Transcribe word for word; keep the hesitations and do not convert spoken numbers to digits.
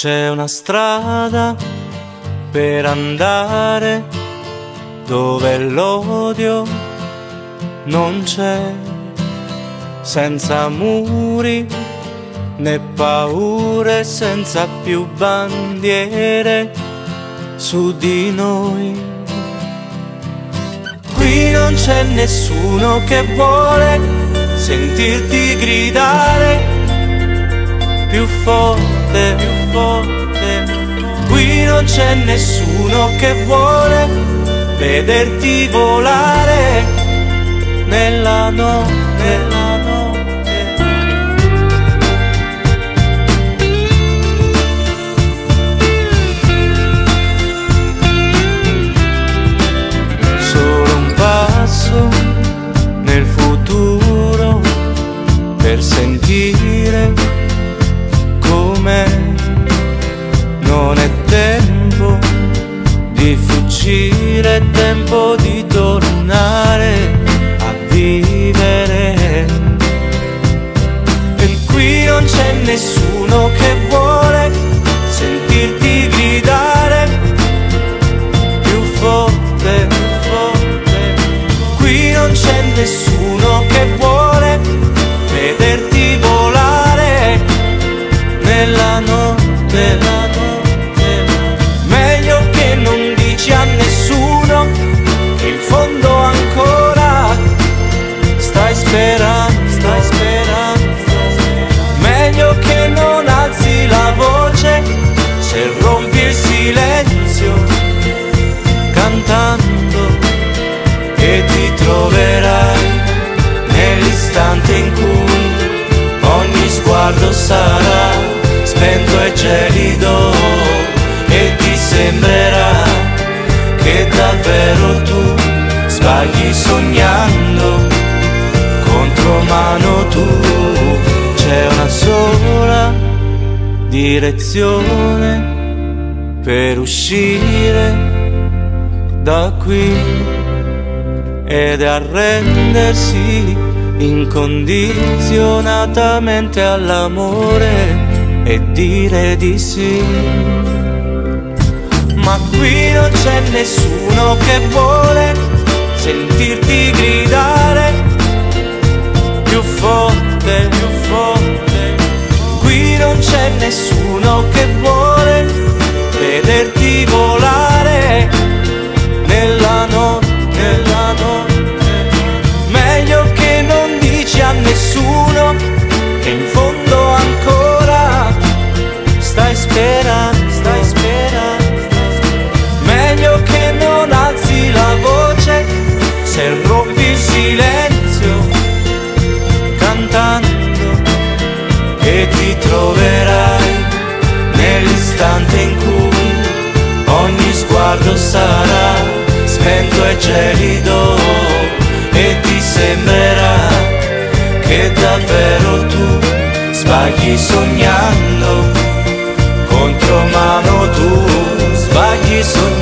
C'è una strada per andare dove l'odio non c'è, senza muri né paure, senza più bandiere su di noi. Qui non c'è nessuno che vuole sentirti gridare più forte, più forte. Qui non c'è nessuno che vuole vederti volare nella notte, nella notte. Solo un passo nel futuro per sentire com'è. Non è tempo di fuggire, è tempo di tornare a vivere. E qui non c'è nessuno che vuole sentirti gridare più forte, più forte. Qui non c'è nessuno che vuole vederti volare nella notte, la notte. Meglio che non dici a nessuno che in fondo ancora stai sperando, stai sperando, stai sperando. Meglio che non alzi la voce se rompi il silenzio cantando, e ti troverai nell'istante in cui ogni sguardo sarà spento e gelido, e ti sembrerà che davvero tu sbagli sognando contro mano tu. C'è una sola direzione per uscire da qui, ed è arrendersi incondizionatamente all'amore e dire di sì. Ma qui non c'è nessuno che vuole sentirti gridare più forte, più forte. Qui non c'è nessuno che vuole vederti volare nella notte, nella notte. Meglio che non dici a nessuno che in fondo ancora stai sperando, stai sperando. Meglio che non alzi la voce se rompi il silenzio cantando, e ti troverai nell'istante in cui ogni sguardo sarà spento e gelido, e ti sembrerà che davvero tu sbagli sognando contro mano tu sbagli sognando.